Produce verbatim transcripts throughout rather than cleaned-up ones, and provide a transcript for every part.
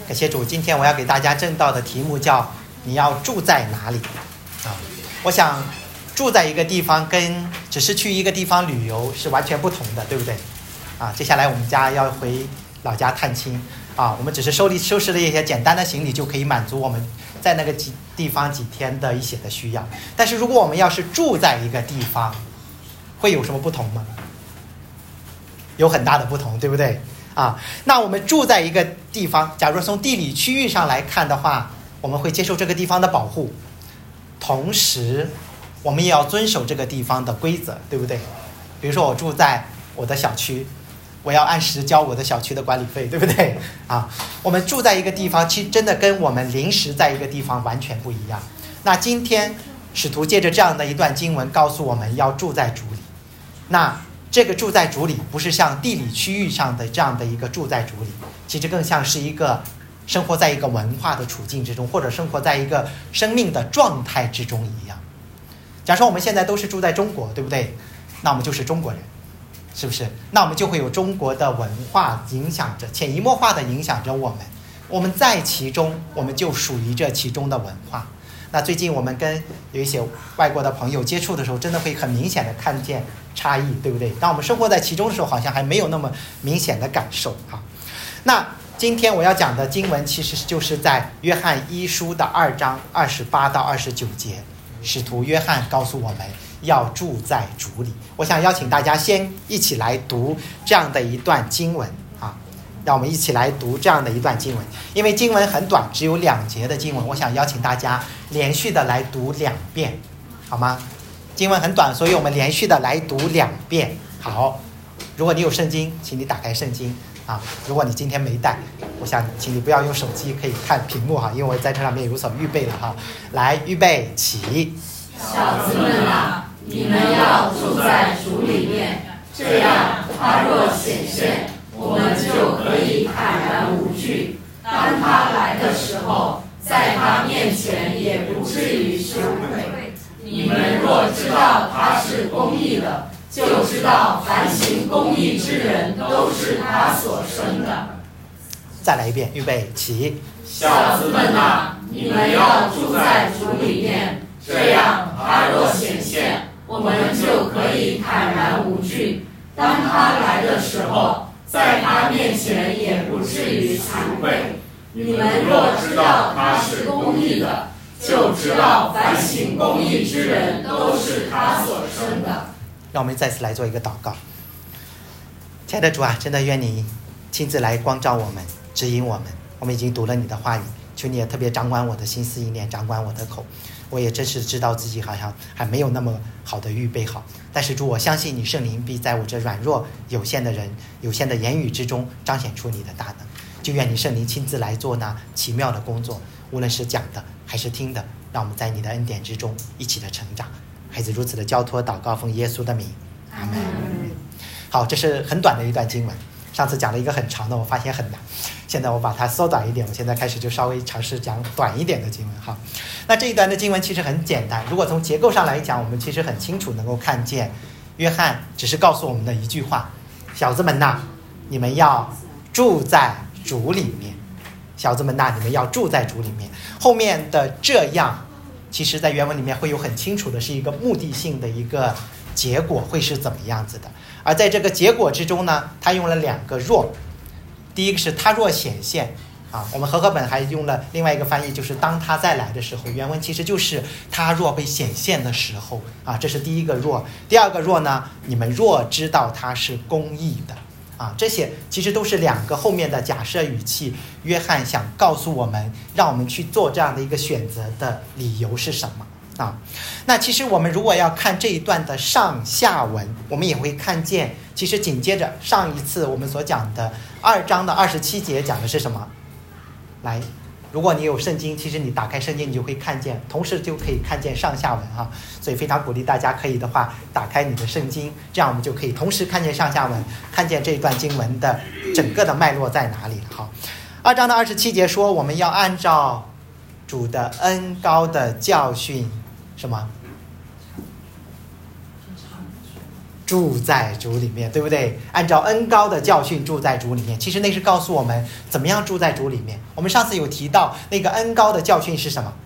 感谢主，今天我要给大家正道的题目叫你要住在哪里啊？我想住在一个地方跟只是去一个地方旅游是完全不同的，对不对啊？接下来我们家要回老家探亲啊，我们只是收理收拾了一些简单的行李就可以满足我们在那个几地方几天的一些的需要。但是如果我们要是住在一个地方，会有什么不同吗？有很大的不同，对不对啊？那我们住在一个地方，假如从地理区域上来看的话，我们会接受这个地方的保护，同时我们也要遵守这个地方的规则，对不对？比如说我住在我的小区，我要按时交我的小区的管理费，对不对啊？我们住在一个地方，其实真的跟我们临时在一个地方完全不一样。那今天使徒借着这样的一段经文告诉我们要住在主里，那这个住在主里不是像地理区域上的这样的一个住在主里，其实更像是一个生活在一个文化的处境之中，或者生活在一个生命的状态之中一样。假如说我们现在都是住在中国，对不对？那我们就是中国人，是不是？那我们就会有中国的文化影响着，潜移默化的影响着我们，我们在其中，我们就属于这其中的文化。那最近我们跟有一些外国的朋友接触的时候，真的会很明显的看见差异，对不对？当我们生活在其中的时候，好像还没有那么明显的感受哈。那今天我要讲的经文其实就是在约翰一书的二章二十八到二十九节，使徒约翰告诉我们要住在主里。我想邀请大家先一起来读这样的一段经文啊，让我们一起来读这样的一段经文。因为经文很短，只有两节的经文，我想邀请大家连续的来读两遍，好吗？经文很短，所以我们连续的来读两遍。好，如果你有圣经，请你打开圣经啊。如果你今天没带，我想请你不要用手机，可以看屏幕哈，因为我在这上面有所预备了哈。来，预备起。 小子们啊，你们要住在主里面，这样他若显现，我们就可以坦然无惧。当他来的时候，在他面前也不至于羞愧。你们若知道他是公义的，就知道凡行公义之人都是他所生的。 再来一遍，预备起。 小子们啊，你们要住在主里面，这样他若显现，我们就可以坦然无惧。当他来的时候，在他面前也不至于羞愧。你们若知道他是公义的，就知道凡行公义之人都是他所生的。 让我们再次来做一个祷告。亲爱的主啊，真的愿你亲自来光照我们，指引我们。我们已经读了你的话语，求你也特别掌管我的心思意念，掌管我的口。我也真是知道自己好像还没有那么好的预备好，但是主，我相信你圣灵必在我这软弱有限的人有限的言语之中彰显出你的大能。就愿你圣灵亲自来做那奇妙的工作，无论是讲的还是听的，让我们在你的恩典之中一起的成长。孩子如此的交托祷告，奉耶稣的名，阿们。好，这是很短的一段经文，上次讲了一个很长的，我发现很难，现在我把它缩短一点，我现在开始就稍微尝试讲短一点的经文哈。那这一段的经文其实很简单，如果从结构上来讲，我们其实很清楚能够看见约翰只是告诉我们的一句话：小子们呐，你们要住在主里面。小子们呐，你们要住在主里面。后面的这样其实在原文里面会有很清楚的是一个目的性的一个结果会是怎么样子的。而在这个结果之中呢，他用了两个若，第一个是他若显现啊，我们和合本还用了另外一个翻译，就是当他再来的时候，原文其实就是他若被显现的时候啊，这是第一个若。第二个若呢，你们若知道他是公义的啊，这些其实都是两个后面的假设语气。约翰想告诉我们，让我们去做这样的一个选择的理由是什么啊？那其实我们如果要看这一段的上下文，我们也会看见，其实紧接着上一次我们所讲的二章的二十七节讲的是什么？来，如果你有圣经，其实你打开圣经，你就会看见，同时就可以看见上下文哈。所以非常鼓励大家可以的话，打开你的圣经，这样我们就可以同时看见上下文，看见这一段经文的整个的脉络在哪里哈。二章的二十七节说，我们要按照主的恩膏的教训，什么？ 住在主里面，对不对？按照恩膏的教训住在主里面，其实那是告诉我们怎么样住在主里面。我们上次有提到那个恩膏的教训是什么？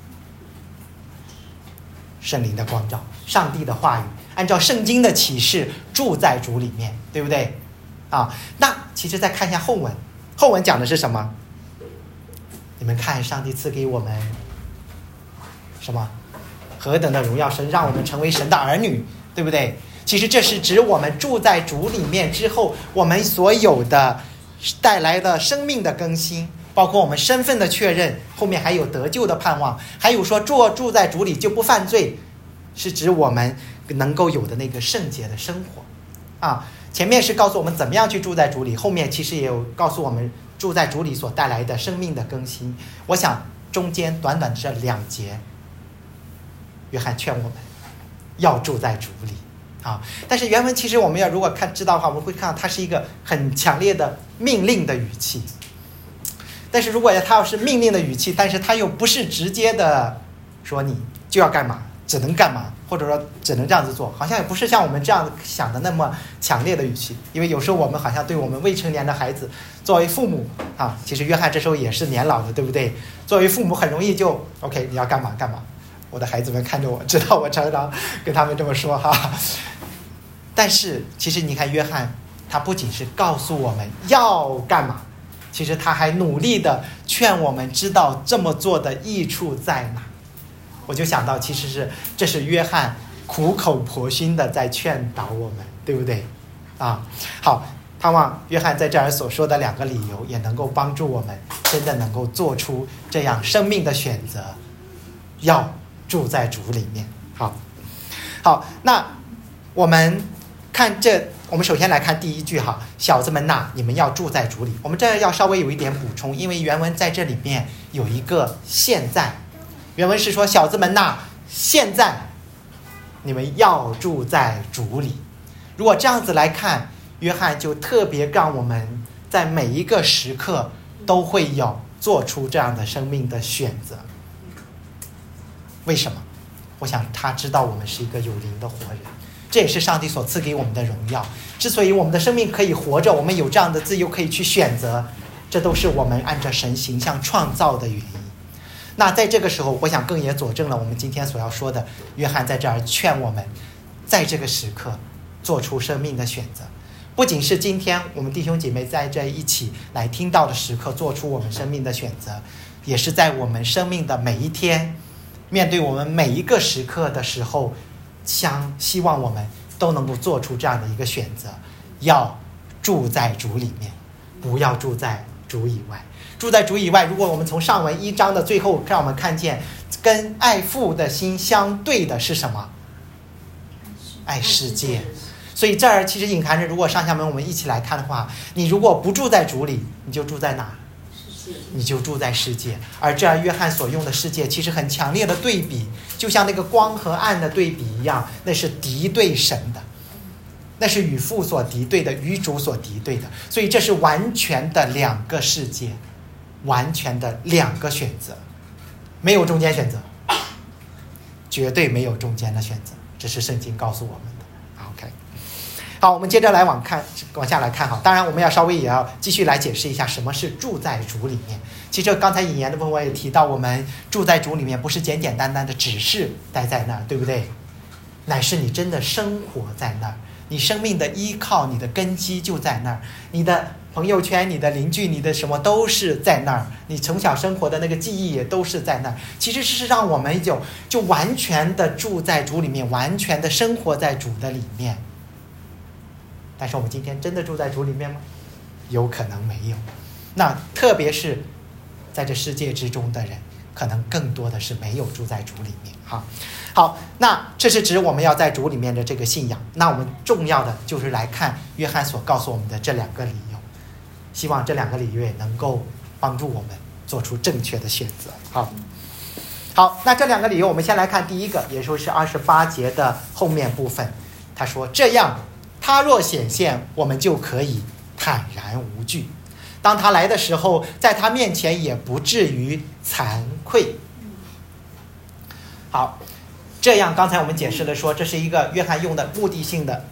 圣灵的光照，上帝的话语，按照圣经的启示住在主里面，对不对啊？那其实再看一下后文，后文讲的是什么？你们看，上帝赐给我们什么何等的荣耀，神让我们成为神的儿女，对不对？其实这是指我们住在主里面之后，我们所有的带来的生命的更新，包括我们身份的确认，后面还有得救的盼望，还有说住住在主里就不犯罪，是指我们能够有的那个圣洁的生活啊。前面是告诉我们怎么样去住在主里，后面其实也有告诉我们住在主里所带来的生命的更新。我想中间短短的这两节，约翰劝我们要住在主里啊。但是原文其实我们要如果看知道的话，我们会看到它是一个很强烈的命令的语气。但是如果它要是命令的语气，但是它又不是直接的说你就要干嘛，只能干嘛，或者说只能这样子做，好像也不是像我们这样想的那么强烈的语气。因为有时候我们好像对我们未成年的孩子，作为父母啊，其实约翰这时候也是年老的，对不对？作为父母很容易就 OK， 你要干嘛干嘛。我的孩子们看着我，知道我常常跟他们这么说哈。但是其实你看约翰，他不仅是告诉我们要干嘛，其实他还努力的劝我们知道这么做的益处在哪。我就想到其实是这是约翰苦口婆心的在劝导我们，对不对啊？好，盼望约翰在这儿所说的两个理由也能够帮助我们真的能够做出这样生命的选择，要住在主里面。好好，那我们看这，我们首先来看第一句哈，小子们呐，你们要住在主里。我们这要稍微有一点补充，因为原文在这里面有一个现在，原文是说小子们呐，现在你们要住在主里。如果这样子来看，约翰就特别让我们在每一个时刻都会有做出这样的生命的选择。为什么？我想他知道我们是一个有灵的活人，这也是上帝所赐给我们的荣耀。之所以我们的生命可以活着，我们有这样的自由可以去选择，这都是我们按照神形象创造的原因。那在这个时候，我想更也佐证了我们今天所要说的，约翰在这儿劝我们在这个时刻做出生命的选择。不仅是今天我们弟兄姐妹在这一起来听到的时刻做出我们生命的选择，也是在我们生命的每一天，面对我们每一个时刻的时候，相希望我们都能够做出这样的一个选择，要住在主里面，不要住在主以外。住在主以外，如果我们从上文一章的最后让我们看见跟爱父的心相对的是什么？爱世界。所以这儿其实隐含着，如果上下文我们一起来看的话，你如果不住在主里，你就住在哪？你就住在世界。而这儿约翰所用的世界其实很强烈的对比，就像那个光和暗的对比一样，那是敌对神的，那是与父所敌对的，与主所敌对的。所以这是完全的两个世界，完全的两个选择，没有中间选择，绝对没有中间的选择，这是圣经告诉我们的。OK， 好，我们接着来往看，往下来看哈。当然，我们要稍微也要继续来解释一下什么是住在主里面。其实刚才引言的部分我也提到，我们住在主里面不是简简单单的只是待在那儿，对不对？乃是你真的生活在那儿，你生命的依靠，你的根基就在那儿，你的朋友圈，你的邻居，你的什么都是在那儿，你从小生活的那个记忆也都是在那儿。其实是让我们就就完全的住在主里面，完全的生活在主的里面。但是我们今天真的住在主里面吗？有可能没有。那特别是在这世界之中的人，可能更多的是没有住在主里面。好，好，那这是指我们要在主里面的这个信仰。那我们重要的就是来看约翰所告诉我们的这两个理由，希望这两个理由也能够帮助我们做出正确的选择。好，好，那这两个理由我们先来看第一个，也就是二十八节的后面部分。他说，这样他若显现，我们就可以坦然无惧，当他来的时候，在他面前也不至于惭愧。好，这样刚才我们解释了说，这是一个约翰用的目的性的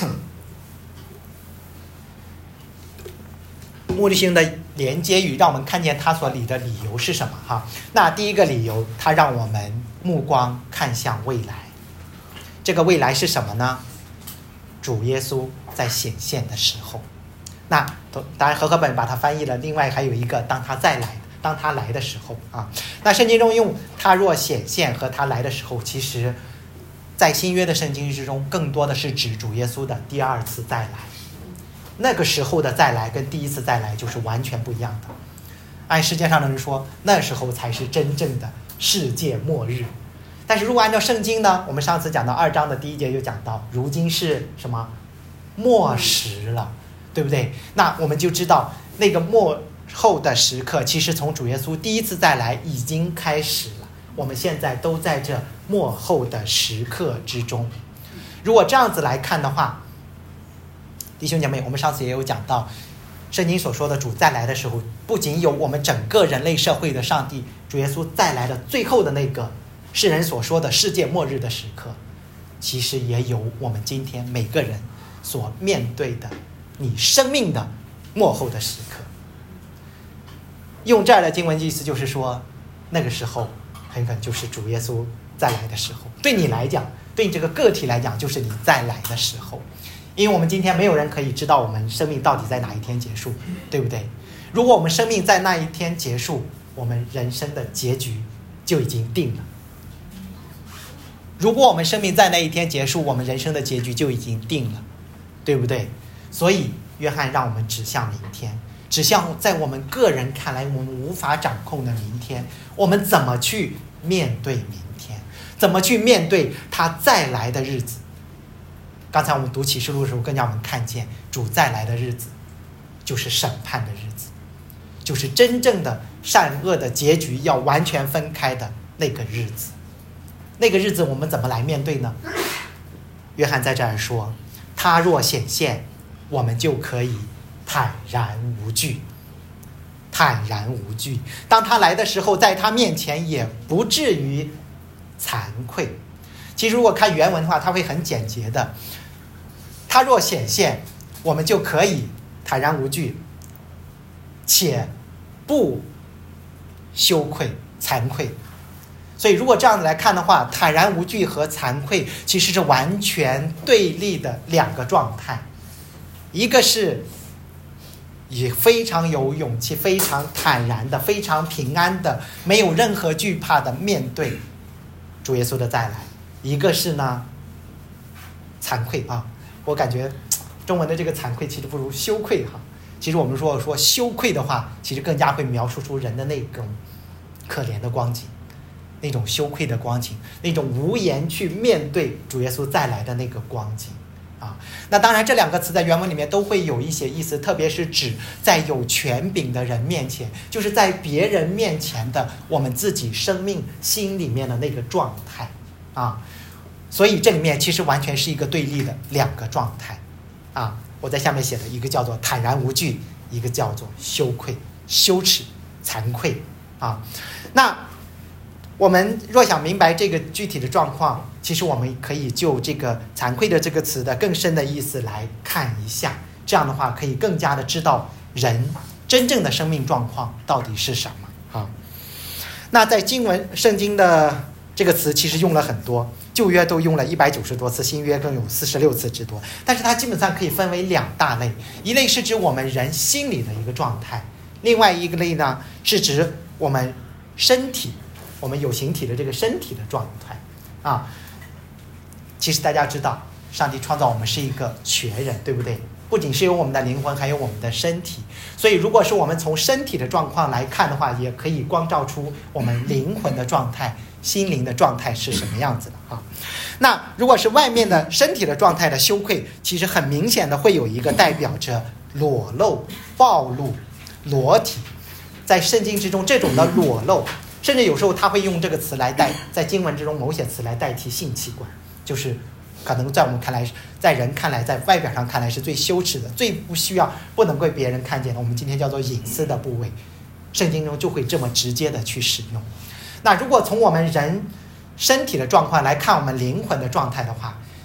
目的性的连接语让我们看见他所理的理由是什么哈？那第一个理由，他让我们目光看向未来。这个未来是什么呢？主耶稣在显现的时候。那当然和合本把它翻译了，另外还有一个当他再来，当他来的时候啊。那圣经中用他若显现和他来的时候，其实在新约的圣经之中更多的是指主耶稣的第二次再来。那个时候的再来跟第一次再来就是完全不一样的。按世界上的人说，那时候才是真正的世界末日。但是如果按照圣经呢，我们上次讲到二章的第一节就讲到，如今是什么？末时了，对不对？那我们就知道那个末后的时刻，其实从主耶稣第一次再来已经开始了。我们现在都在这末后的时刻之中。如果这样子来看的话，弟兄姐妹，我们上次也有讲到，圣经所说的主再来的时候，不仅有我们整个人类社会的上帝主耶稣再来的最后的那个世人所说的世界末日的时刻，其实也有我们今天每个人所面对的你生命的末后的时刻。用这儿的经文意思就是说，那个时候很可能就是主耶稣再来的时候。对你来讲，对你这个个体来讲，就是你再来的时候。因为我们今天没有人可以知道我们生命到底在哪一天结束，对不对？如果我们生命在那一天结束，我们人生的结局就已经定了。如果我们生命在那一天结束，我们人生的结局就已经定了，对不对？所以约翰让我们指向明天，指向在我们个人看来我们无法掌控的明天，我们怎么去面对明天，怎么去面对他再来的日子。刚才我们读启示录的时候，更让我们看见主再来的日子就是审判的日子，就是真正的善恶的结局要完全分开的那个日子。那个日子我们怎么来面对呢？约翰在这儿说，他若显现，我们就可以坦然无惧。坦然无惧，当他来的时候，在他面前也不至于惭愧。其实如果看原文的话，他会很简洁的，他若显现，我们就可以坦然无惧，且不羞愧惭愧。所以如果这样子来看的话，坦然无惧和惭愧其实是完全对立的两个状态。一个是以非常有勇气，非常坦然的，非常平安的，没有任何惧怕的面对主耶稣的再来。一个是呢惭愧啊，我感觉中文的这个惭愧其实不如羞愧哈。其实我们说说羞愧的话，其实更加会描述出人的那种可怜的光景，那种羞愧的光景，那种无言去面对主耶稣再来的那个光景啊。那当然这两个词在原文里面都会有一些意思，特别是指在有权柄的人面前，就是在别人面前的我们自己生命心里面的那个状态啊。所以这里面其实完全是一个对立的两个状态啊。我在下面写的一个叫做坦然无惧，一个叫做羞愧羞耻惭愧啊。那我们若想明白这个具体的状况，其实我们可以就这个惭愧的这个词的更深的意思来看一下，这样的话可以更加的知道人真正的生命状况到底是什么啊。那在经文圣经的这个词其实用了很多，旧约都用了一百九十多次，新约更有四十六次之多。但是它基本上可以分为两大类，一类是指我们人心里的一个状态，另外一个类呢是指我们身体，我们有形体的这个身体的状态啊。其实大家知道，上帝创造我们是一个全人，对不对？不仅是有我们的灵魂，还有我们的身体。所以如果是我们从身体的状况来看的话，也可以光照出我们灵魂的状态，心灵的状态是什么样子的啊。那如果是外面的身体的状态的羞愧，其实很明显的会有一个代表着裸露、暴露、裸体。在圣经之中，这种的裸露，甚至有时候他会用这个词来代，在经文之中某些词来代替性器官，就是可能在我们看来，在人看来，在外表上看来是最羞耻的，最不需要不能被别人看见的，我们今天叫做隐私的部位，圣经中就会这么直接的去使用。那如果从我们人身体的状况来看我们灵魂的状态的话，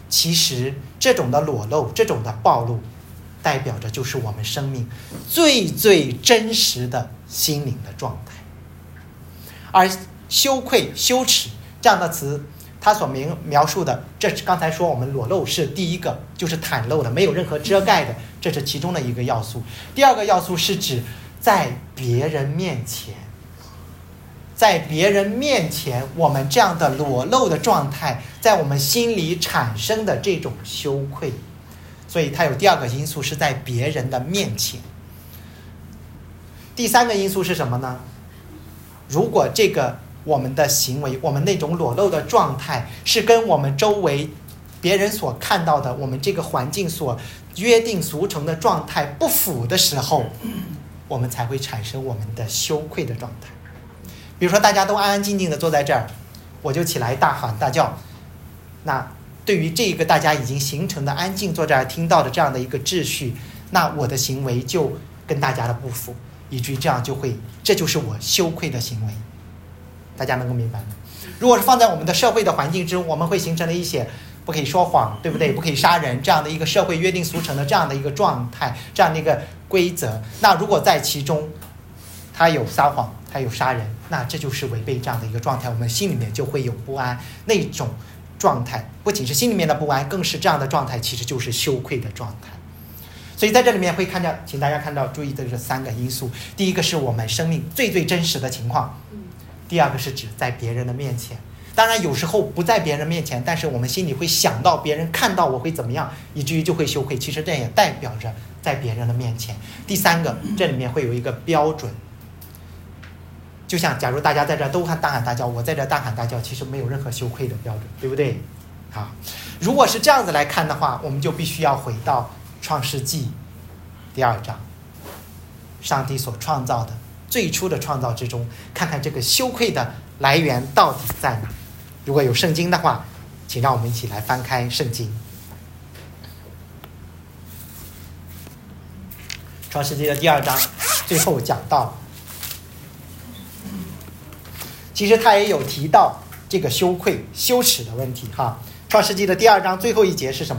其实这种的裸露，这种的暴露，代表着就是我们生命最最真实的心灵的状态。而羞愧、羞耻这样的词，它所描述的，这是刚才说我们裸露是第一个，就是袒露的，没有任何遮盖的，这是其中的一个要素。第二个要素是指在别人面前，在别人面前我们这样的裸露的状态，在我们心里产生的这种羞愧，所以它有第二个因素是在别人的面前。第三个因素是什么呢？如果这个我们的行为，我们那种裸露的状态是跟我们周围别人所看到的我们这个环境所约定俗成的状态不符的时候，我们才会产生我们的羞愧的状态。比如说大家都安安静静的坐在这儿，我就起来大喊大叫，那对于这个大家已经形成的安静坐这儿听到的这样的一个秩序，那我的行为就跟大家的不符，以至于这样就会，这就是我羞愧的行为。大家能够明白吗？如果是放在我们的社会的环境之中，我们会形成了一些不可以说谎，对不对？不可以杀人，这样的一个社会约定俗成的这样的一个状态，这样的一个规则。那如果在其中他有撒谎，他有杀人，那这就是违背这样的一个状态，我们心里面就会有不安。那种状态不仅是心里面的不安，更是这样的状态其实就是羞愧的状态。所以在这里面会看到，请大家看到注意的这三个因素。第一个是我们生命最最真实的情况，第二个是指在别人的面前，当然有时候不在别人面前，但是我们心里会想到别人看到我会怎么样，以至于就会羞愧，其实这也代表着在别人的面前。第三个，这里面会有一个标准，就像假如大家在这都喊大喊大叫，我在这大喊大叫，其实没有任何羞愧的标准，对不对？好，如果是这样子来看的话，我们就必须要回到创世纪第二章，上帝所创造的最初的创造之中，看看这个羞愧的来源到底在哪。如果有圣经的话，请让我们一起来翻开圣经。创世纪的第二章最后讲到，其实他也有提到这个羞愧羞耻的问题哈。创世纪的第二章最后一节是什么？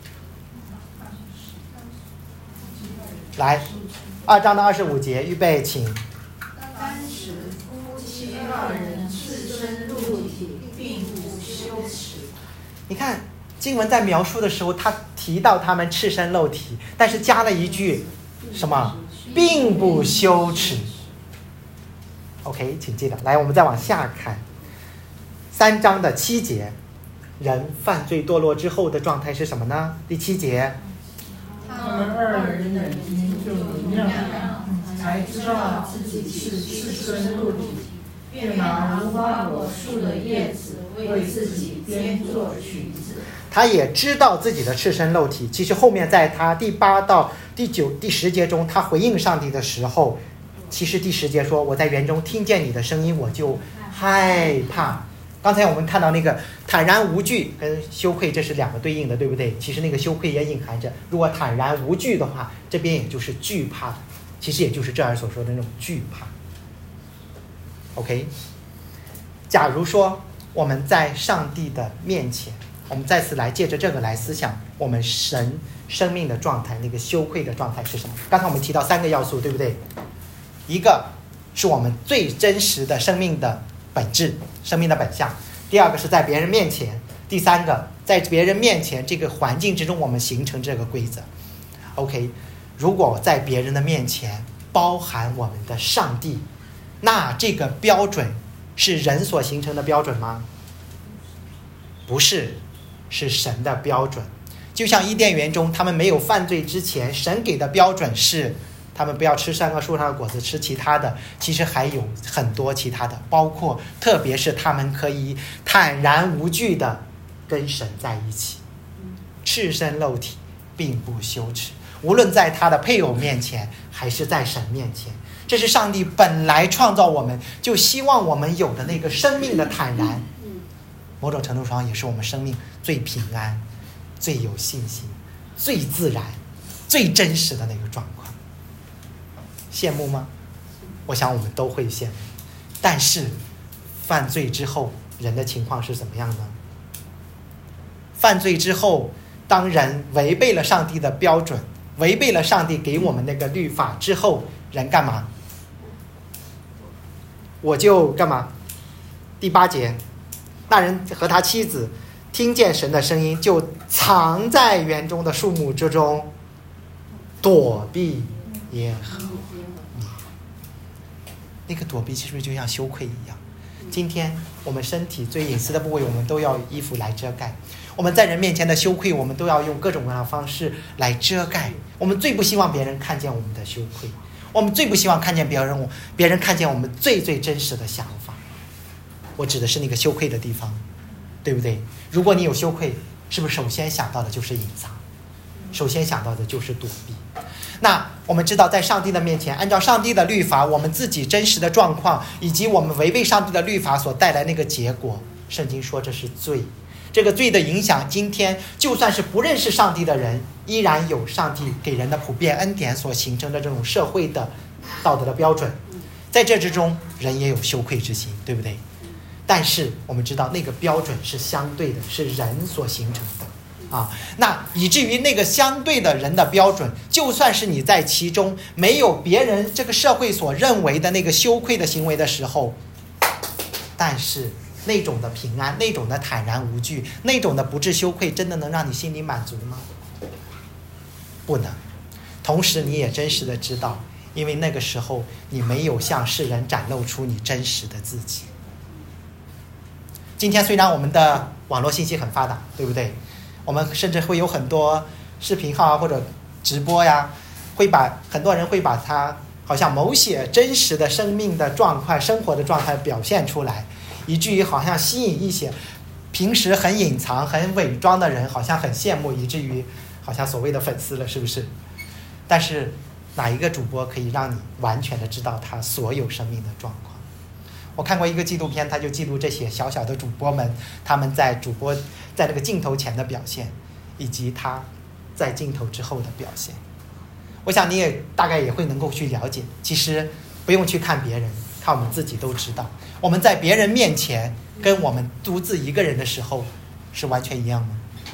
来，二章的二十五节，预备，请。 当时夫妻二人赤身露体，并不羞耻。 你看经文在描述的时候，他提到他们赤身露体，但是加了一句什么？并不羞耻。OK， 请记得。来，我们再往下看，三章的七节，人犯罪堕落之后的状态是什么呢？第七节， 他们二人眼睛就明亮，才知道自己是赤身露体，便拿无花果树的叶子为自己编做裙子。 他也知道自己的赤身露体。其实后面在他第八到第九、第十节中，他回应上帝的时候，其实第十节说：“我在园中听见你的声音，我就害怕。”刚才我们看到那个坦然无惧跟羞愧，这是两个对应的，对不对？其实那个羞愧也隐含着，如果坦然无惧的话，这边也就是惧怕的，其实也就是这儿所说的那种惧怕。OK， 假如说我们在上帝的面前，我们再次来借着这个来思想我们神生命的状态，那个羞愧的状态是什么？刚才我们提到三个要素，对不对？一个是我们最真实的生命的本质，生命的本相。第二个是在别人面前，第三个在别人面前这个环境之中我们形成这个规则。 OK， 如果在别人的面前包含我们的上帝，那这个标准是人所形成的标准吗？不是，是神的标准。就像伊甸园中他们没有犯罪之前，神给的标准是他们不要吃善恶树上的果子，吃其他的，其实还有很多其他的，包括特别是他们可以坦然无惧的跟神在一起，赤身露体，并不羞耻，无论在他的配偶面前还是在神面前。这是上帝本来创造我们就希望我们有的那个生命的坦然，某种程度上也是我们生命最平安、最有信心、最自然、最真实的那个状况。羡慕吗？我想我们都会羡慕。但是犯罪之后人的情况是怎么样呢？ 犯罪之后，当人违背了上帝的标准，违背了上帝给我们那个律法之后，人干嘛？我就干嘛？第八节，那人和他妻子听见神的声音，就藏在园中的树木之中，躲避耶和华。那个躲避是不是就像羞愧一样？今天我们身体最隐私的部位，我们都要衣服来遮盖。我们在人面前的羞愧，我们都要用各种各样的方式来遮盖。我们最不希望别人看见我们的羞愧，我们最不希望看见别人别人看见我们最最真实的想法。我指的是那个羞愧的地方，对不对？如果你有羞愧，是不是首先想到的就是隐藏，首先想到的就是躲避？那我们知道，在上帝的面前，按照上帝的律法，我们自己真实的状况，以及我们违背上帝的律法所带来那个结果，圣经说这是罪。这个罪的影响，今天就算是不认识上帝的人，依然有上帝给人的普遍恩典所形成的这种社会的道德的标准，在这之中，人也有羞愧之心，对不对？但是我们知道，那个标准是相对的，是人所形成的啊。那以至于那个相对的人的标准，就算是你在其中没有别人这个社会所认为的那个羞愧的行为的时候，但是那种的平安，那种的坦然无惧，那种的不致羞愧，真的能让你心里满足吗？不能。同时你也真实的知道，因为那个时候你没有向世人展露出你真实的自己。今天虽然我们的网络信息很发达，对不对？我们甚至会有很多视频号啊，或者直播呀，会把很多人会把它好像某些真实的生命的状态、生活的状态表现出来，以至于好像吸引一些平时很隐藏、很伪装的人，好像很羡慕，以至于好像所谓的粉丝了，是不是？但是哪一个主播可以让你完全的知道他所有生命的状况？我看过一个纪录片，他就记录这些小小的主播们，他们在主播在那个镜头前的表现，以及他在镜头之后的表现。我想你也大概也会能够去了解，其实不用去看别人，看我们自己都知道，我们在别人面前跟我们独自一个人的时候是完全一样吗？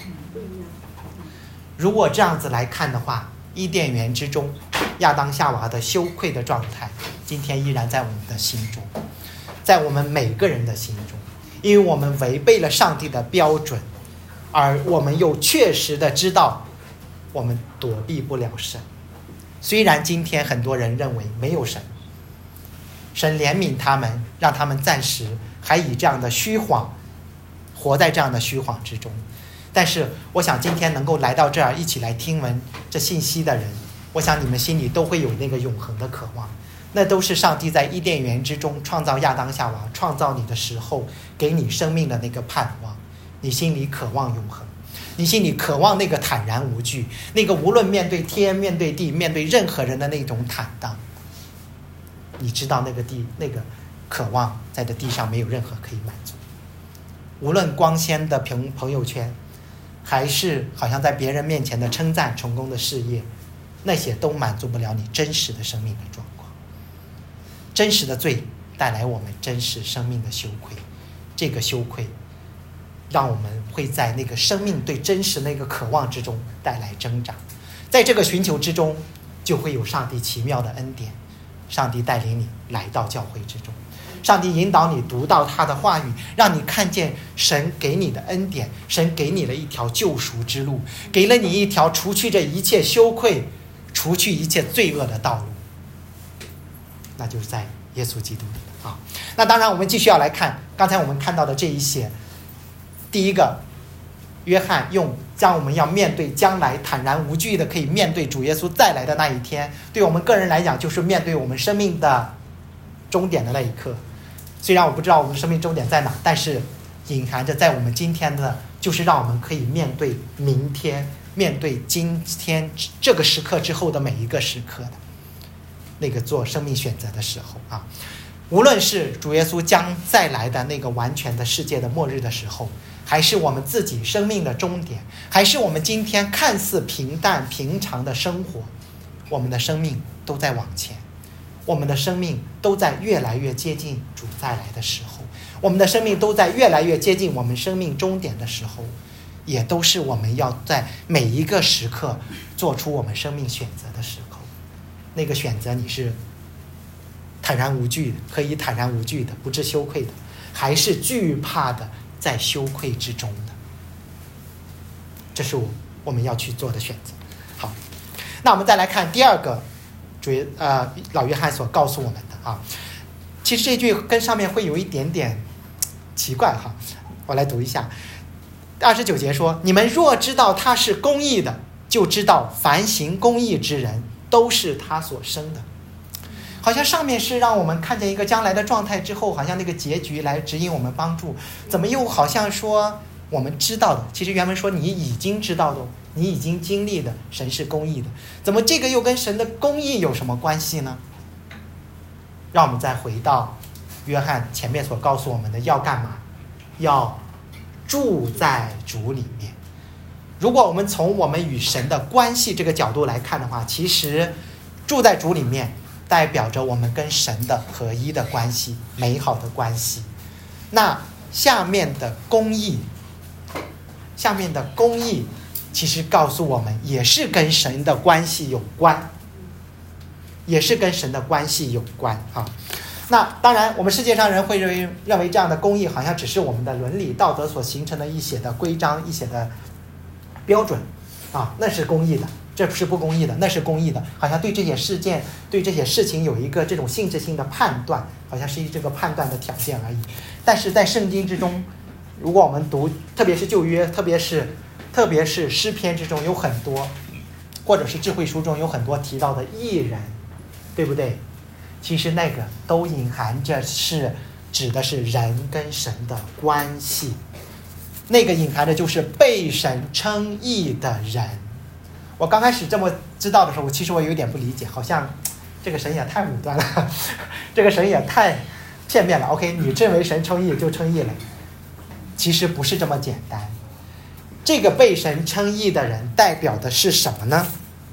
如果这样子来看的话，伊甸园之中亚当夏娃的羞愧的状态，今天依然在我们的心中，在我们每个人的心中，因为我们违背了上帝的标准，而我们又确实的知道我们躲避不了神。虽然今天很多人认为没有神，神怜悯他们，让他们暂时还以这样的虚谎活在这样的虚谎之中，但是我想今天能够来到这儿一起来听闻这信息的人，我想你们心里都会有那个永恒的渴望，那都是上帝在伊甸园之中创造亚当夏娃，创造你的时候给你生命的那个盼望。你心里渴望永恒，你心里渴望那个坦然无惧，那个无论面对天面对地面对任何人的那种坦荡。你知道那个地那个渴望在这地上没有任何可以满足，无论光鲜的朋朋友圈，还是好像在别人面前的称赞成功的事业，那些都满足不了你真实的生命的状况。真实的罪带来我们真实生命的羞愧，这个羞愧让我们会在那个生命对真实那个渴望之中带来挣扎，在这个寻求之中就会有上帝奇妙的恩典，上帝带领你来到教会之中，上帝引导你读到他的话语，让你看见神给你的恩典，神给你了一条救赎之路，给了你一条除去这一切羞愧除去一切罪恶的道路，那就是在耶稣基督里的啊。那当然我们继续要来看刚才我们看到的这一些。第一个，约翰用将我们要面对将来坦然无惧的可以面对主耶稣再来的那一天，对我们个人来讲就是面对我们生命的终点的那一刻。虽然我不知道我们的生命终点在哪，但是隐含着在我们今天的就是让我们可以面对明天，面对今天这个时刻之后的每一个时刻的那个做生命选择的时候啊。无论是主耶稣将再来的那个完全的世界的末日的时候，还是我们自己生命的终点，还是我们今天看似平淡平常的生活，我们的生命都在往前，我们的生命都在越来越接近主再来的时候，我们的生命都在越来越接近我们生命终点的时候， 也都是我们要在每一个时刻做出我们生命选择的时候。那个选择你是坦然无惧的，可以坦然无惧的，不知羞愧的，还是惧怕的，在羞愧之中的？这是我我们要去做的选择。好，那我们再来看第二个主呃老约翰所告诉我们的啊。其实这句跟上面会有一点点奇怪哈，我来读一下。二十九节说：你们若知道他是公义的，就知道凡行公义之人都是他所生的。好像上面是让我们看见一个将来的状态之后，好像那个结局来指引我们帮助，怎么又好像说我们知道的？其实原文说你已经知道的，你已经经历的，神是公义的。怎么这个又跟神的公义有什么关系呢？让我们再回到约翰前面所告诉我们的，要干嘛？要住在主里面。如果我们从我们与神的关系这个角度来看的话，其实住在主里面代表着我们跟神的合一的关系，美好的关系。那下面的公义，下面的公义其实告诉我们也是跟神的关系有关，也是跟神的关系有关啊。那当然我们世界上人会认为认为这样的公义好像只是我们的伦理道德所形成的一些的规章，一些的标准啊，那是公义的，这不是不公义的，那是公义的，好像对这些事件对这些事情有一个这种性质性的判断，好像是这个判断的条件而已。但是在圣经之中，如果我们读特别是旧约，特别是特别是诗篇之中有很多，或者是智慧书中有很多提到的义人，对不对？其实那个都隐含着是指的是人跟神的关系，那个隐含的就是被神称义的人。我刚开始这么知道的时候，其实我有点不理解，好像这个神也太武断了，这个神也太片面了。 OK， 你认为神称义就称义了，其实不是这么简单。这个被神称义的人代表的是什么呢？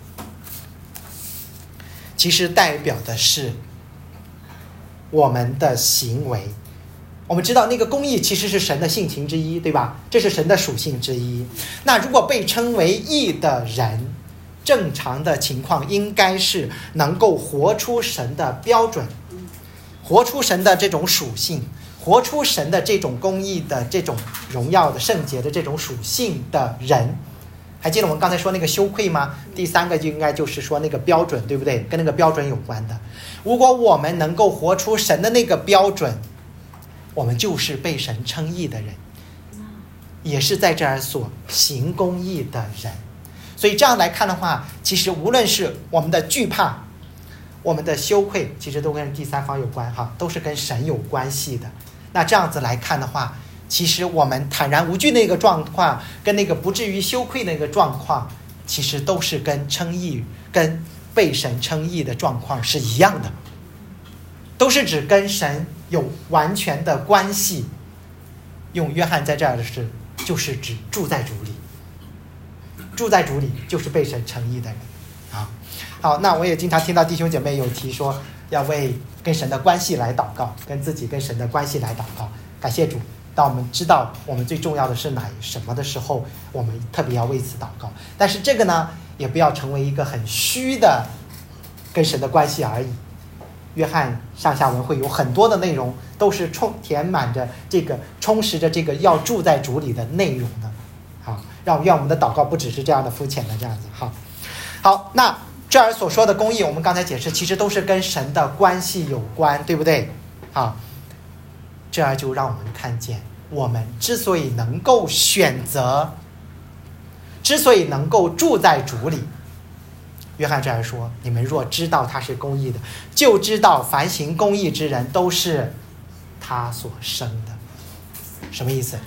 其实代表的是我们的行为。我们知道那个公义其实是神的性情之一，对吧？这是神的属性之一。那如果被称为义的人，正常的情况应该是能够活出神的标准，活出神的这种属性，活出神的这种公义的这种荣耀的圣洁的这种属性的人。还记得我们刚才说那个羞愧吗？第三个就应该就是说那个标准，对不对？跟那个标准有关的。如果我们能够活出神的那个标准，我们就是被神称义的人，也是在这儿所行公义的人。所以这样来看的话，其实无论是我们的惧怕，我们的羞愧，其实都跟第三方有关哈，都是跟神有关系的。那这样子来看的话，其实我们坦然无惧那个状况，跟那个不至于羞愧那个状况，其实都是跟称义、跟被神称义的状况是一样的，都是指跟神有完全的关系。用约翰在这儿的是，就是指住在主里，住在主里就是被神称义的人啊。好，那我也经常听到弟兄姐妹有提说，要为跟神的关系来祷告，跟自己跟神的关系来祷告。感谢主，当我们知道我们最重要的是哪什么的时候，我们特别要为此祷告。但是这个呢，也不要成为一个很虚的跟神的关系而已。约翰上下文会有很多的内容，都是充填满着这个充实着这个要住在主里的内容的。好，让愿我们的祷告不只是这样的肤浅的这样子。好，好，那这儿所说的公义，我们刚才解释，其实都是跟神的关系有关，对不对？好，这儿就让我们看见，我们之所以能够选择，之所以能够住在主里，约翰这儿说，你们若知道他是公义的，就知道凡行公义之人都是他所生的。什么意思？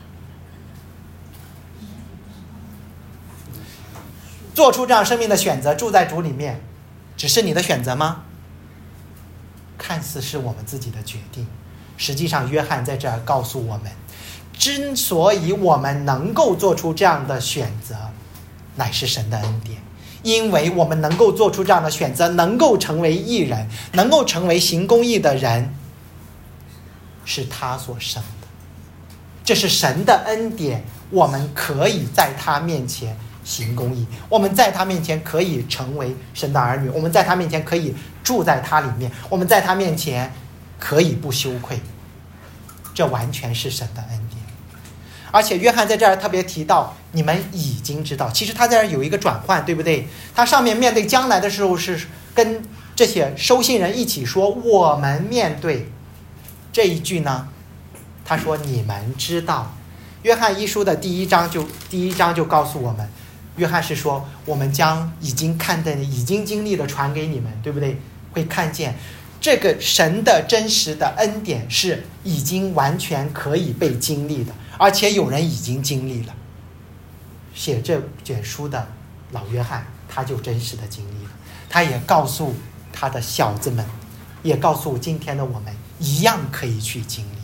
做出这样生命的选择，住在主里面，只是你的选择吗？看似是我们自己的决定，实际上约翰在这儿告诉我们，之所以我们能够做出这样的选择，乃是神的恩典。因为我们能够做出这样的选择，能够成为义人，能够成为行公义的人，是他所生的。 这是神的恩典，我们可以在他面前行公义，我们在他面前可以成为神的儿女，我们在他面前可以住在他里面，我们在他面前可以不羞愧，这完全是神的恩典。而且约翰在这儿特别提到你们已经知道，其实他在这儿有一个转换，对不对？他上面面对将来的时候是跟这些收信人一起说我们面对，这一句呢他说你们知道。约翰一书的第一章就第一章就告诉我们，约翰是说我们将已经看见已经经历的传给你们，对不对？会看见这个神的真实的恩典是已经完全可以被经历的，而且有人已经经历了。写这卷书的老约翰他就真实的经历了，他也告诉他的小子们，也告诉今天的我们一样可以去经历。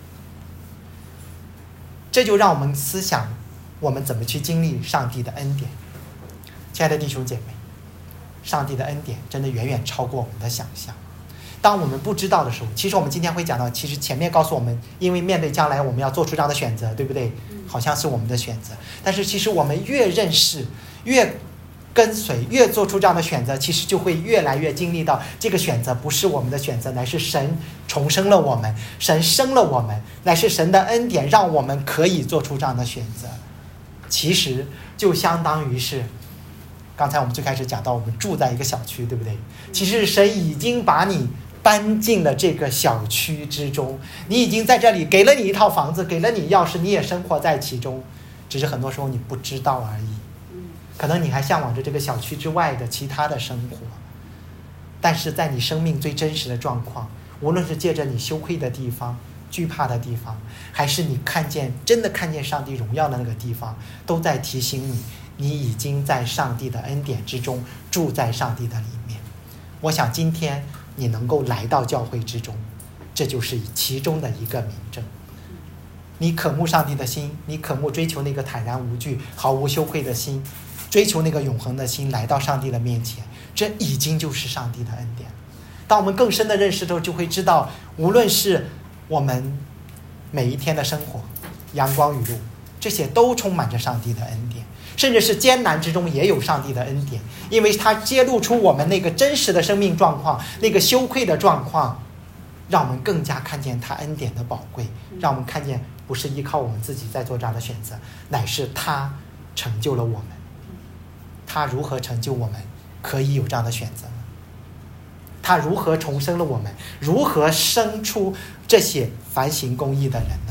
这就让我们思想我们怎么去经历上帝的恩典。亲爱的弟兄姐妹，上帝的恩典真的远远超过我们的想象。当我们不知道的时候，其实我们今天会讲到，其实前面告诉我们，因为面对将来我们要做出这样的选择，对不对？好像是我们的选择，但是其实我们越认识越跟随，越做出这样的选择，其实就会越来越经历到这个选择不是我们的选择，乃是神重生了我们，神生了我们，乃是神的恩典让我们可以做出这样的选择。其实就相当于是刚才我们最开始讲到我们住在一个小区，对不对？其实神已经把你搬进了这个小区之中，你已经在这里，给了你一套房子，给了你钥匙，你也生活在其中，只是很多时候你不知道而已。可能你还向往着这个小区之外的其他的生活，但是在你生命最真实的状况，无论是借着你羞愧的地方、惧怕的地方，还是你看见真的看见上帝荣耀的那个地方，都在提醒你，你已经在上帝的恩典之中，住在上帝的里面。我想今天你能够来到教会之中，这就是其中的一个明证。你渴慕上帝的心，你渴慕追求那个坦然无惧、毫无羞愧的心，追求那个永恒的心，来到上帝的面前，这已经就是上帝的恩典。当我们更深的认识之后，就会知道，无论是我们每一天的生活，阳光雨露，这些都充满着上帝的恩典，甚至是艰难之中也有上帝的恩典，因为它揭露出我们那个真实的生命状况，那个羞愧的状况，让我们更加看见他恩典的宝贵，让我们看见不是依靠我们自己在做这样的选择，乃是他成就了我们。他如何成就我们可以有这样的选择呢？他如何重生了我们，如何生出这些凡行公义的人呢？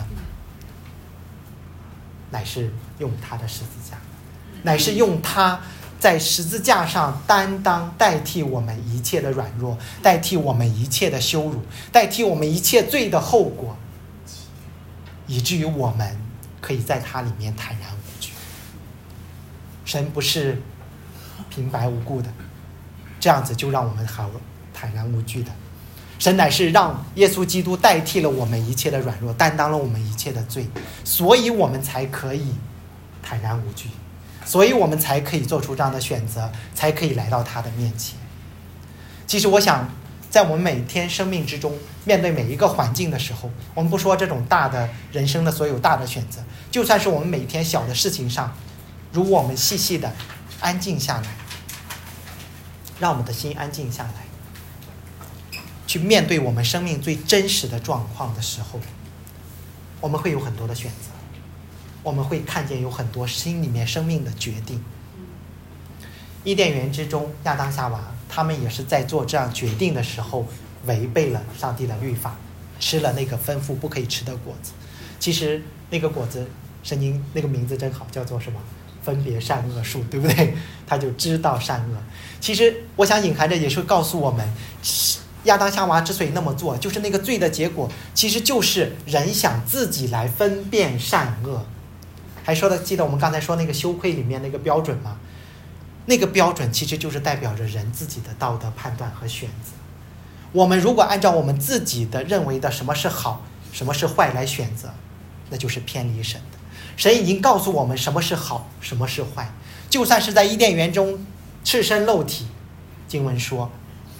乃是用他的十字架，乃是用他在十字架上担当，代替我们一切的软弱，代替我们一切的羞辱，代替我们一切罪的后果，以至于我们可以在他里面坦然无惧。神不是平白无故的这样子就让我们好坦然无惧的，神乃是让耶稣基督代替了我们一切的软弱，担当了我们一切的罪，所以我们才可以坦然无惧，所以我们才可以做出这样的选择，才可以来到他的面前。其实我想在我们每天生命之中，面对每一个环境的时候，我们不说这种大的人生的所有大的选择，就算是我们每天小的事情上，如果我们细细的安静下来，让我们的心安静下来，去面对我们生命最真实的状况的时候，我们会有很多的选择，我们会看见有很多心里面生命的决定。伊甸园之中，亚当夏娃他们也是在做这样决定的时候违背了上帝的律法，吃了那个吩咐不可以吃的果子。其实那个果子圣经那个名字真好，叫做什么？分别善恶树，对不对？他就知道善恶。其实我想隐含着也是告诉我们，亚当夏娃之所以那么做，就是那个罪的结果，其实就是人想自己来分辨善恶。还说的记得我们刚才说那个羞愧里面那个标准吗？那个标准其实就是代表着人自己的道德判断和选择。我们如果按照我们自己的认为的什么是好什么是坏来选择，那就是偏离神的。神已经告诉我们什么是好什么是坏，就算是在伊甸园中赤身露体，经文说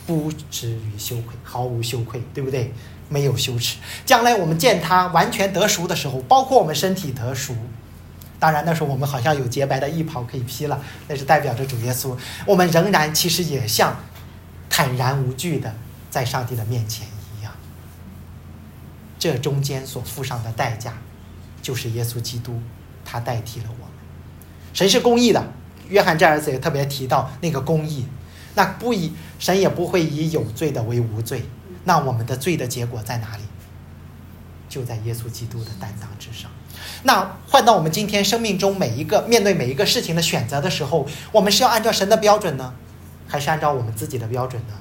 不至于羞愧，毫无羞愧，对不对？没有羞耻。将来我们见他完全得赎的时候，包括我们身体得赎，当然那时候我们好像有洁白的衣袍可以披了，那是代表着主耶稣，我们仍然其实也像坦然无惧的在上帝的面前一样。这中间所付上的代价就是耶稣基督，他代替了我们。神是公义的，约翰这儿子也特别提到那个公义，那不以神也不会以有罪的为无罪，那我们的罪的结果在哪里？就在耶稣基督的担当之上。那换到我们今天生命中每一个面对每一个事情的选择的时候，我们是要按照神的标准呢，还是按照我们自己的标准呢？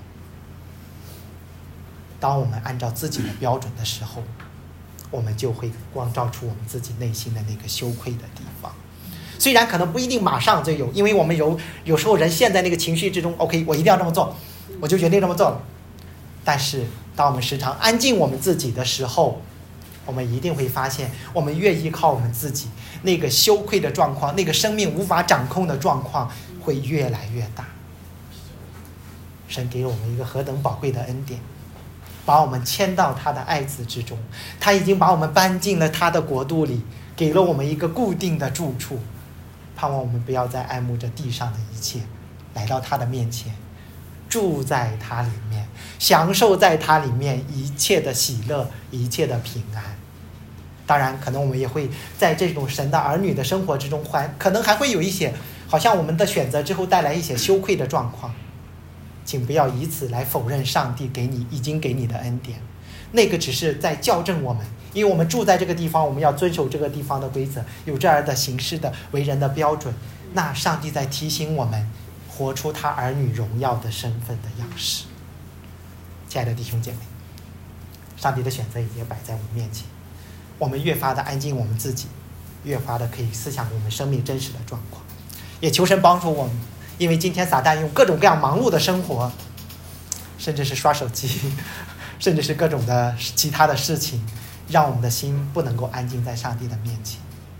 当我们按照自己的标准的时候，我们就会光照出我们自己内心的那个羞愧的地方。虽然可能不一定马上就有，因为我们有有时候人陷在那个情绪之中 OK 我一定要这么做，我就决定这么做了。但是当我们时常安静我们自己的时候，我们一定会发现，我们越依靠我们自己，那个羞愧的状况，那个生命无法掌控的状况会越来越大。神给了我们一个何等宝贵的恩典，把我们迁到他的爱子之中，他已经把我们搬进了他的国度里，给了我们一个固定的住处。盼望我们不要再爱慕着地上的一切，来到他的面前，住在他里面，享受在他里面一切的喜乐，一切的平安。当然可能我们也会在这种神的儿女的生活之中，还可能还会有一些好像我们的选择之后带来一些羞愧的状况，请不要以此来否认上帝给你已经给你的恩典，那个只是在校正我们，因为我们住在这个地方，我们要遵守这个地方的规则，有这样的行事的为人的标准，那上帝在提醒我们活出他儿女荣耀的身份的样式。亲爱的弟兄姐妹，上帝的选择已经摆在我们面前，我们越发的安静我们自己，越发的可以思想我们生命真实的状况，也求神帮助我们。因为今天撒旦用各种各样忙碌的生活，甚至是刷手机，甚至是各种的其他的事情，让我们的心不能够安静在上帝的面前。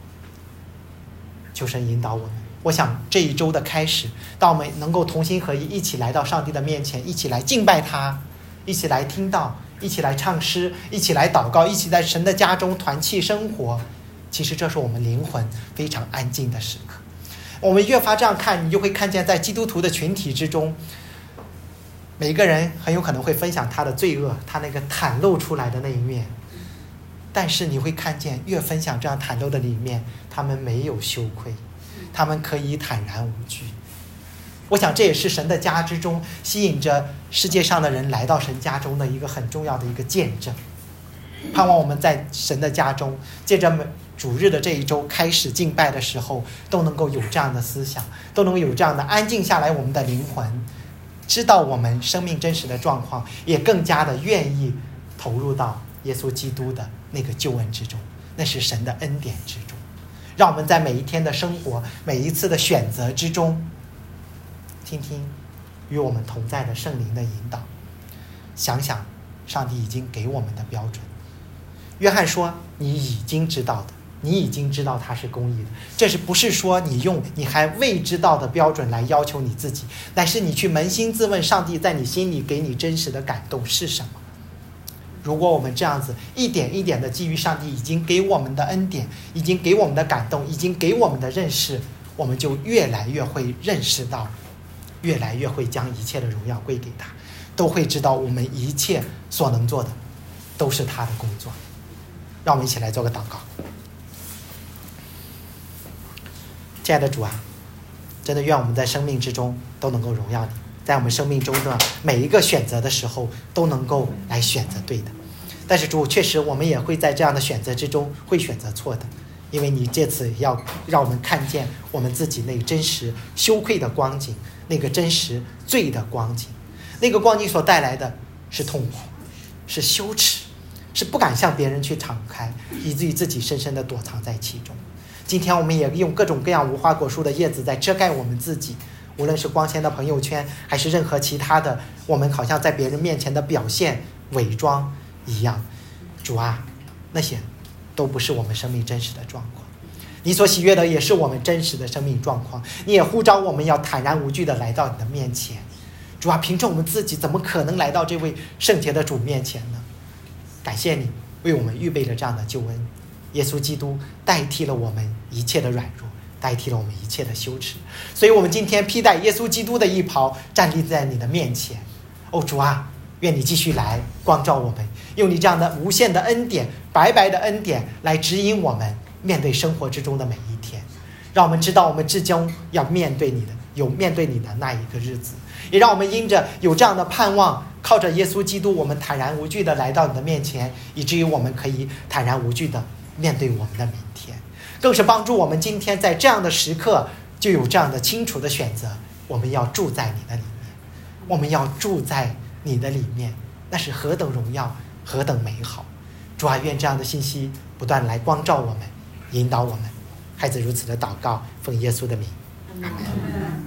求神引导我们。我想这一周的开始，当我们能够同心合一，一起来到上帝的面前，一起来敬拜他，一起来听道，一起来唱诗，一起来祷告，一起在神的家中团契生活，其实这是我们灵魂非常安静的时刻。我们越发这样看，你就会看见在基督徒的群体之中，每个人很有可能会分享他的罪恶，他那个袒露出来的那一面，但是你会看见越分享这样袒露的里面，他们没有羞愧，他们可以坦然无惧。我想这也是神的家之中吸引着世界上的人来到神家中的一个很重要的一个见证。盼望我们在神的家中，借着主日的这一周开始敬拜的时候，都能够有这样的思想，都能够有这样的安静下来我们的灵魂，知道我们生命真实的状况，也更加的愿意投入到耶稣基督的那个救恩之中，那是神的恩典之中。让我们在每一天的生活，每一次的选择之中，听听与我们同在的圣灵的引导，想想上帝已经给我们的标准。约翰说，你已经知道的，你已经知道它是公义的，这是不是说你用你还未知道的标准来要求你自己，乃是你去扪心自问，上帝在你心里给你真实的感动是什么。如果我们这样子一点一点的基于上帝已经给我们的恩典，已经给我们的感动，已经给我们的认识，我们就越来越会认识到，越来越会将一切的荣耀归给他，都会知道我们一切所能做的都是他的工作。让我们一起来做个祷告。亲爱的主啊，真的愿我们在生命之中都能够荣耀你，在我们生命中的每一个选择的时候都能够来选择对的。但是主，确实我们也会在这样的选择之中会选择错的，因为你借此要让我们看见我们自己那个真实羞愧的光景，那个真实罪的光景，那个光景所带来的是痛苦，是羞耻，是不敢向别人去敞开，以至于自己深深的躲藏在其中。今天我们也用各种各样无花果树的叶子在遮盖我们自己，无论是光鲜的朋友圈，还是任何其他的我们好像在别人面前的表现伪装一样。主啊，那些都不是我们生命真实的状况，你所喜悦的也是我们真实的生命状况。你也呼召我们要坦然无惧的来到你的面前， 主啊，凭着我们自己怎么可能来到这位圣洁的主面前呢？感谢你为我们预备了这样的救恩，耶稣基督代替了我们一切的软弱，代替了我们一切的羞耻，所以我们今天披戴耶稣基督的衣袍，站立在你的面前。哦，主啊，愿你继续来光照我们，用你这样的无限的恩典，白白的恩典来指引我们面对生活之中的每一天，让我们知道我们至终要面对你的，有面对你的那一个日子，也让我们因着有这样的盼望，靠着耶稣基督，我们坦然无惧的来到你的面前，以至于我们可以坦然无惧的面对我们的明天，更是帮助我们今天在这样的时刻就有这样的清楚的选择，我们要住在你的里面，我们要住在你的里面，那是何等荣耀，何等美好。主啊，愿这样的信息不断来光照我们，引导我们。孩子如此的祷告，奉耶稣的名，阿们。